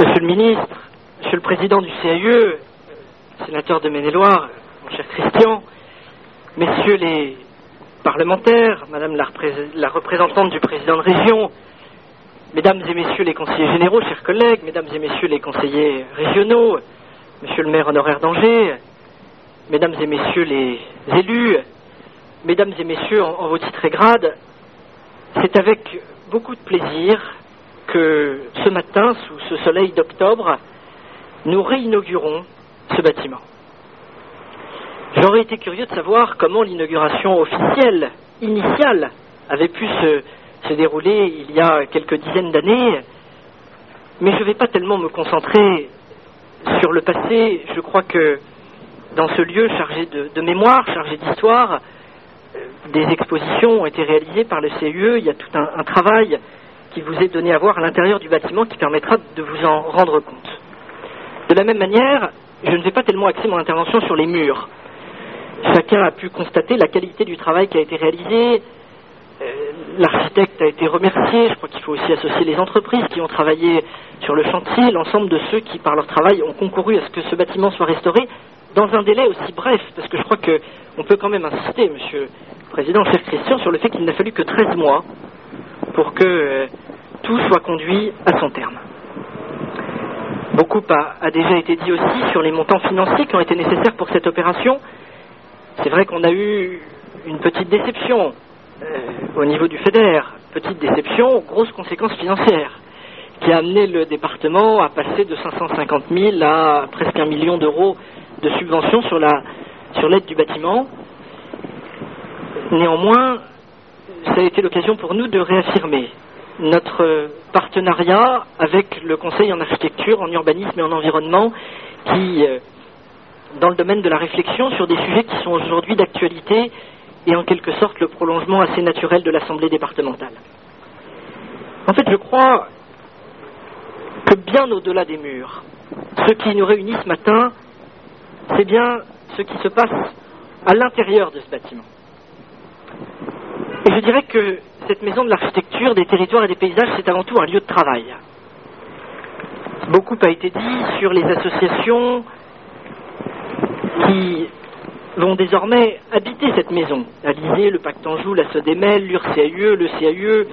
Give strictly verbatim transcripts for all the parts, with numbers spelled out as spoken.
Monsieur le ministre, Monsieur le président du C A U E, sénateur de Maine-et-Loire, mon cher Christian, messieurs les parlementaires, madame la, repré- la représentante du président de région, mesdames et messieurs les conseillers généraux, chers collègues, mesdames et messieurs les conseillers régionaux, monsieur le maire honoraire d'Angers, mesdames et messieurs les élus, mesdames et messieurs en, en vos titres et grades, c'est avec beaucoup de plaisir que ce matin, sous ce soleil d'octobre, nous réinaugurons ce bâtiment. J'aurais été curieux de savoir comment l'inauguration officielle, initiale, avait pu se, se dérouler il y a quelques dizaines d'années, mais je ne vais pas tellement me concentrer sur le passé. Je crois que dans ce lieu chargé de, de mémoire, chargé d'histoire, des expositions ont été réalisées par le C A U E. Il y a tout un, un travail qui vous est donné à voir à l'intérieur du bâtiment qui permettra de vous en rendre compte. De la même manière, je ne vais pas tellement axer mon intervention sur les murs. Chacun a pu constater la qualité du travail qui a été réalisé. Euh, l'architecte a été remercié. Je crois qu'il faut aussi associer les entreprises qui ont travaillé sur le chantier, l'ensemble de ceux qui, par leur travail, ont concouru à ce que ce bâtiment soit restauré dans un délai aussi bref, parce que je crois qu'on peut quand même insister, Monsieur le Président, cher Christian, sur le fait qu'il n'a fallu que treize mois pour que euh, tout soit conduit à son terme. Beaucoup a, a déjà été dit aussi sur les montants financiers qui ont été nécessaires pour cette opération. C'est vrai qu'on a eu une petite déception euh, au niveau du FEDER, petite déception, grosses conséquences financières, qui a amené le département à passer de cinq cent cinquante mille à presque un million d'euros de subventions sur la sur l'aide du bâtiment. Néanmoins, ça a été l'occasion pour nous de réaffirmer notre partenariat avec le Conseil en architecture, en urbanisme et en environnement qui, dans le domaine de la réflexion sur des sujets qui sont aujourd'hui d'actualité et en quelque sorte le prolongement assez naturel de l'Assemblée départementale. En fait, je crois que bien au-delà des murs, ce qui nous réunit ce matin, c'est bien ce qui se passe à l'intérieur de ce bâtiment. Et je dirais que cette maison de l'architecture, des territoires et des paysages, c'est avant tout un lieu de travail. Beaucoup a été dit sur les associations qui vont désormais habiter cette maison. Alizé, le Pacte Anjou, la Sodemel, l'U R C A U E, le C A U E.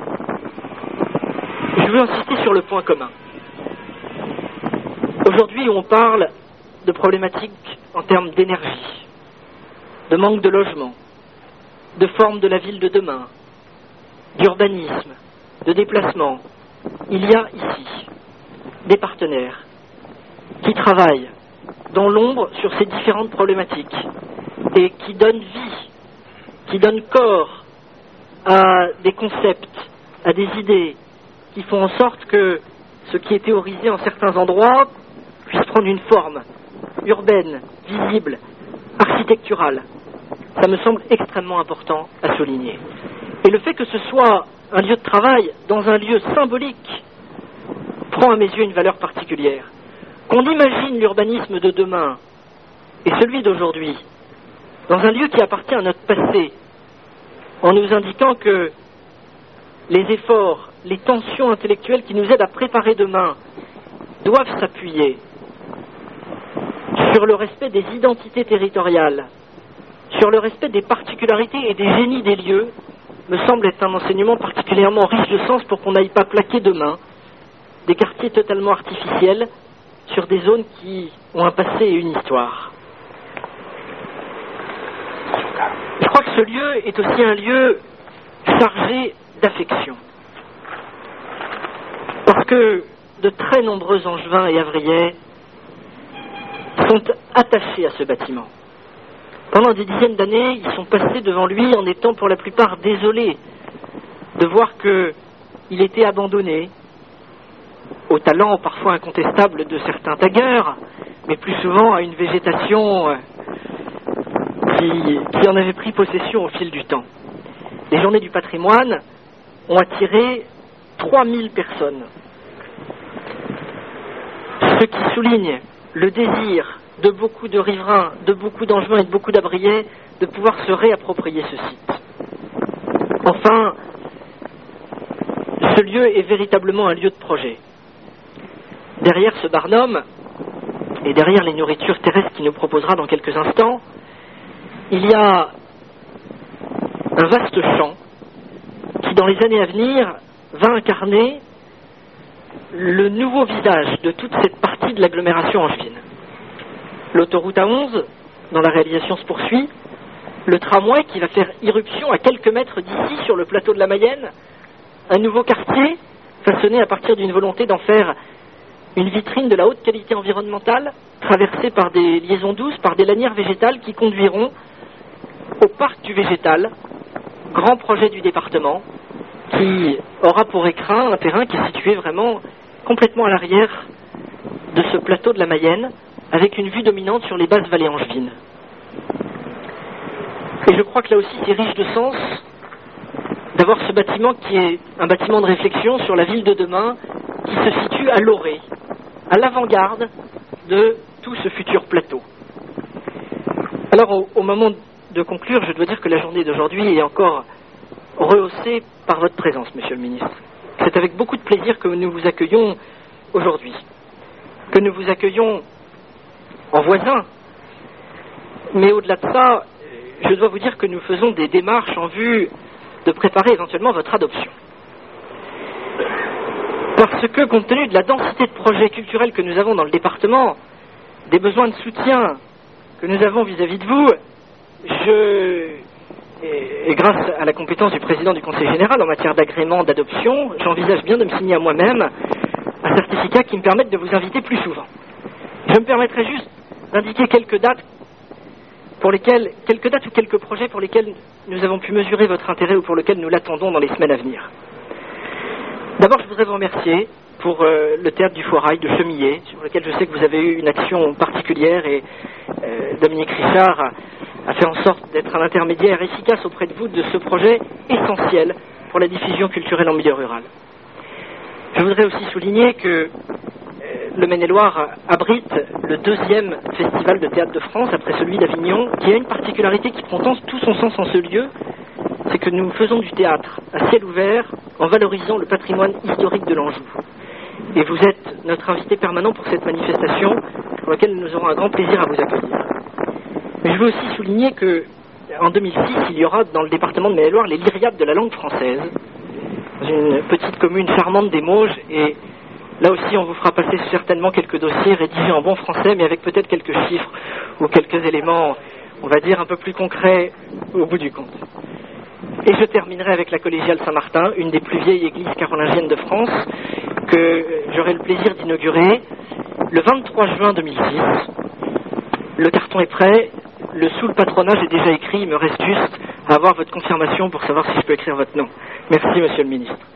Je veux insister sur le point commun. Aujourd'hui, on parle de problématiques en termes d'énergie, de manque de logement, de forme de la ville de demain, d'urbanisme, de déplacement. Il y a ici des partenaires qui travaillent dans l'ombre sur ces différentes problématiques et qui donnent vie, qui donnent corps à des concepts, à des idées qui font en sorte que ce qui est théorisé en certains endroits puisse prendre une forme urbaine, visible, architecturale. Ça me semble extrêmement important à souligner. Et le fait que ce soit un lieu de travail dans un lieu symbolique prend à mes yeux une valeur particulière. Qu'on imagine l'urbanisme de demain et celui d'aujourd'hui dans un lieu qui appartient à notre passé, en nous indiquant que les efforts, les tensions intellectuelles qui nous aident à préparer demain doivent s'appuyer sur le respect des identités territoriales, sur le respect des particularités et des génies des lieux, me semble être un enseignement particulièrement riche de sens pour qu'on n'aille pas plaquer demain des quartiers totalement artificiels sur des zones qui ont un passé et une histoire. Je crois que ce lieu est aussi un lieu chargé d'affection. Parce que de très nombreux Angevins et Havriais sont attachés à ce bâtiment. Pendant des dizaines d'années, ils sont passés devant lui en étant pour la plupart désolés de voir qu'il était abandonné, au talent parfois incontestable de certains taggeurs, mais plus souvent à une végétation qui, qui en avait pris possession au fil du temps. Les Journées du patrimoine ont attiré trois mille personnes, ce qui souligne le désir de beaucoup de riverains, de beaucoup d'Angevins et de beaucoup d'Habriais de pouvoir se réapproprier ce site. Enfin, ce lieu est véritablement un lieu de projet. derrière ce barnum, et derrière les nourritures terrestres qu'il nous proposera dans quelques instants, il y a un vaste champ qui, dans les années à venir, va incarner le nouveau visage de toute cette partie de l'agglomération angevine. L'autoroute A onze, dont la réalisation se poursuit, le tramway qui va faire irruption à quelques mètres d'ici sur le plateau de la Mayenne, un nouveau quartier façonné à partir d'une volonté d'en faire une vitrine de la haute qualité environnementale, traversée par des liaisons douces, par des lanières végétales qui conduiront au parc du végétal, grand projet du département, qui aura pour écrin un terrain qui est situé vraiment complètement à l'arrière de ce plateau de la Mayenne, avec une vue dominante sur les basses vallées angevines. Et je crois que là aussi c'est riche de sens d'avoir ce bâtiment qui est un bâtiment de réflexion sur la ville de demain, qui se situe à l'orée, à l'avant-garde de tout ce futur plateau. Alors au, au moment de conclure, je dois dire que la journée d'aujourd'hui est encore rehaussée par votre présence, Monsieur le Ministre. C'est avec beaucoup de plaisir que nous vous accueillons aujourd'hui, que nous vous accueillons en voisin, mais au-delà de ça, je dois vous dire que nous faisons des démarches en vue de préparer éventuellement votre adoption. Parce que, compte tenu de la densité de projets culturels que nous avons dans le département, des besoins de soutien que nous avons vis-à-vis de vous, je, et, et grâce à la compétence du président du Conseil général en matière d'agrément d'adoption, j'envisage bien de me signer à moi-même un certificat qui me permette de vous inviter plus souvent. Je me permettrai juste d'indiquer quelques dates pour lesquelles, quelques dates ou quelques projets pour lesquels nous avons pu mesurer votre intérêt ou pour lesquels nous l'attendons dans les semaines à venir. D'abord, je voudrais vous remercier pour euh, le théâtre du Foirail de Chemillé, sur lequel je sais que vous avez eu une action particulière et euh, Dominique Richard a, a fait en sorte d'être un intermédiaire efficace auprès de vous de ce projet essentiel pour la diffusion culturelle en milieu rural. Je voudrais aussi souligner que euh, le Maine-et-Loire abrite le deuxième festival de théâtre de France après celui d'Avignon, qui a une particularité qui prend tout son sens en ce lieu, c'est que nous faisons du théâtre à ciel ouvert en valorisant le patrimoine historique de l'Anjou. Et vous êtes notre invité permanent pour cette manifestation, pour laquelle nous aurons un grand plaisir à vous accueillir. Mais je veux aussi souligner que en deux mille six, il y aura dans le département de Maine-et-Loire les Lyriades de la langue française, dans une petite commune charmante des Mauges, et là aussi on vous fera passer certainement quelques dossiers rédigés en bon français, mais avec peut-être quelques chiffres ou quelques éléments, on va dire, un peu plus concrets au bout du compte. Et je terminerai avec la collégiale Saint-Martin, une des plus vieilles églises carolingiennes de France, que j'aurai le plaisir d'inaugurer le vingt-trois juin deux mille six. Le carton est prêt, le sous le patronage est déjà écrit, il me reste juste à avoir votre confirmation pour savoir si je peux écrire votre nom. Merci, Monsieur le Ministre.